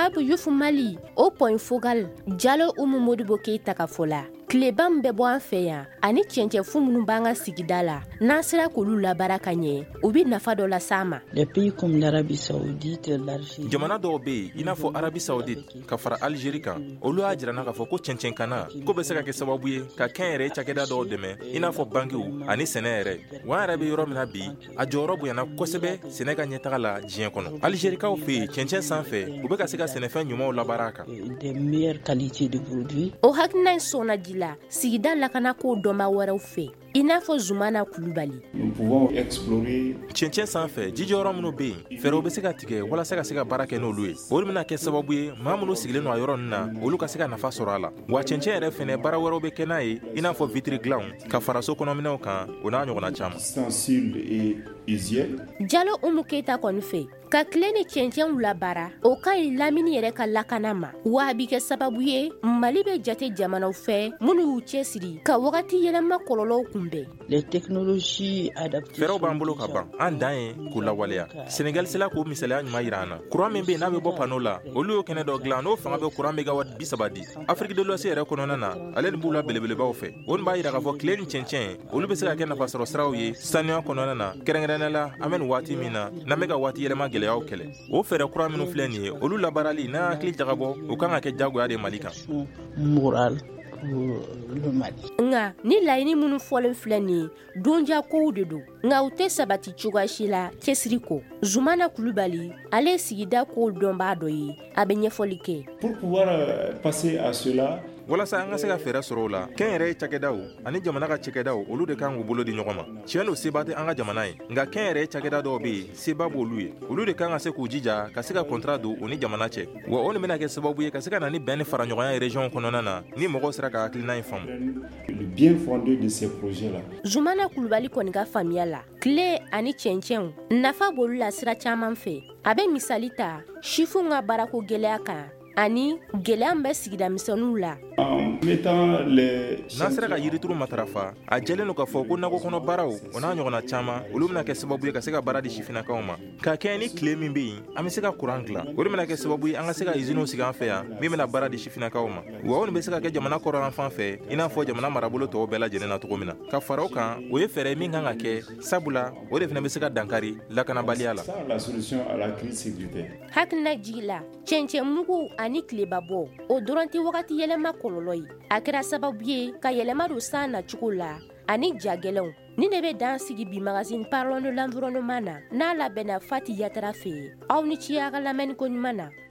Club Youth Mali au point focal Diallo Oumou Modibo Keita ka fɔ la tile ban bɛ bɔ an fɛ yan ani cɛncɛn fu minnu b'an ka sigida la n'an sera k'olu labara ka ɲɛ u bi nafa dɔ las'an ma. Les pays comme l'Arabie Saoudite, l'Algérie. Jamana dɔw bɛ yen i n'a fɔ Arabie Saoudite ka fara Algérie kan olu y'a jirana k'a fɔ ko cɛncɛn kana ko bɛ se ka kɛ sababu ye ka kɛn yɛrɛ cakɛda dɔw dɛmɛ i n'a fɔ bankiw ani sɛnɛ yɛrɛ wa an yɛrɛ bɛ yɔrɔ min na bi a jɔyɔrɔ bonyana kosɛbɛ sɛnɛ ka ɲɛtaga la diɲɛ kɔnɔ. Algérikaw fɛ yen cɛncɛn sanfɛ u bɛ ka se ka sɛnɛfɛn ɲumanw labaara a kan. Des meilleures qualités de produits. O hakilina in sɔnna ji la sigida lakana ko dɔnba wɛrɛw fɛ i n'a fɔ Zumana Kulubali. Nous pouvons explorer cɛncɛn sanfɛ jijɔyɔrɔ minnu bɛ yen fɛɛrɛw bɛ se ka tigɛ walasa ka se ka baara kɛ n'olu ye o de bɛna kɛ sababu ye maa minnu sigilen don a yɔrɔ ninnu na olu ka se ka nafa sɔrɔ a la wa cɛncɛn yɛrɛ fɛnɛ baara wɛrɛw bɛ kɛ n'a ye i n'a fɔ vitiri dilanw ka fara so kɔnɔminɛw kan o n'a ɲɔgɔnna caman. sensibles et usuels. Diallo Oumou Keita kɔni fɛ ka tile ni cɛncɛnw labara o ka ɲi lamini yɛrɛ ka lakana ma wa a bi kɛ sababu ye Mali bɛ jate jamanaw fɛ minnu y'u cɛsiri ka wagati yɛlɛma kɔlɔlɔw kunbɛn. Les technologies adaptées. fɛɛrɛw b'an bolo ka ban an dan ye k'u lawaleya. Senegal sela k'o misaliya ɲuman yira an na kuran min bɛ yen n'a bɛ bɔ pano la olu y'o kɛnɛ dɔ dilan n'o fanga bɛ kuran megawati 30 di. Afrique de l'Ouest yɛrɛ kɔnɔna na ale nin b'u la belebelebaw fɛ o nin b'a yira k'a fɔ tile ni cɛncɛn olu bɛ se ka kɛ nafasɔrɔ siraw ye sanuya kɔnɔna na kɛrɛnkɛrɛnnenya la an bɛ nin waati min na n'an bɛ ka waati yɛlɛma gɛlɛyaw kɛlɛ o fɛɛrɛ kura minnu filɛ nin ye olu labaarali n'an hakili jagabɔ o kan ka kɛ jagoya de Mali kan. Morale pour le Mali. Nga ni laɲini minnu fɔlen filɛ nin ye donja kow de don nga u tɛ sabati cogoya si la cɛsiri kɔ. Zumana Kulubali ale sigida kow dɔnbaa dɔ ye a bɛ ɲɛfɔli kɛ. Pour pouvoir passer à cela, walasa an ka se ka fɛɛrɛ sɔrɔ o la kɛn yɛrɛ cakɛdaw ani jamana ka cakɛdaw olu de kan k'u bolo di ɲɔgɔn ma tiɲɛ don seba tɛ an ka jamana ye nka kɛn yɛrɛ cakɛda dɔw bɛ yen seba b'olu ye olu de kan ka se k'u jija ka se ka contrat don u ni jamana cɛ wa o nin bɛna kɛ sababu ye ka se ka na ni bɛn ni fara ɲɔgɔnya ye région kɔnɔna na ni mɔgɔw sera ka hakilina in faamu. le bien fondé de ces projets-là. Zumana Kulubali kɔni ka faamuya la tile ani cɛncɛnw nafa b'olu la sira caman fɛ a bɛ misali ta sifinw ka baarako gɛlɛya kan ani gɛlɛya min bɛ sigida misɛnninw la. En mettant les n'an sera ka yirituru matarafa a jɛlen don k'a fɔ ko nakɔ kɔnɔ baaraw o n'a ɲɔgɔnna caman olu bɛna kɛ sababu ye ka se ka baara di sifinnakaw ma ka kɛ ni tile min bɛ yen an bɛ se ka kuran dilan o de bɛna kɛ sababu ye an ka se ka usiniw sigi an fɛ yan min bɛna baara di sifinnakaw ma wa o nin bɛ se ka kɛ jamana kɔrɔlan fan fɛ i n'a fɔ jamana marabolo tɔw bɛɛ lajɛlen na cogo min na ka fara o kan o ye fɛɛrɛ min kan ka kɛ sabula o de fana bɛ se ka dankari lakanabaliya la. ça la solution à la crise sécuritaire. Hakilina jigi la cɛncɛn mugu ani tileba bɔ o dɔrɔn tɛ wagati yɛlɛma kɔlɔlɔ ye a kɛra sababu ye ka yɛlɛma don san nacogo la ani jagɛlɛnw ni ne bɛ dan sigi bi magazine Parlons de l'environnement na n'a labɛnna Fati Yatara fɛ aw ni ci a ka lamɛnni ko ɲuman na.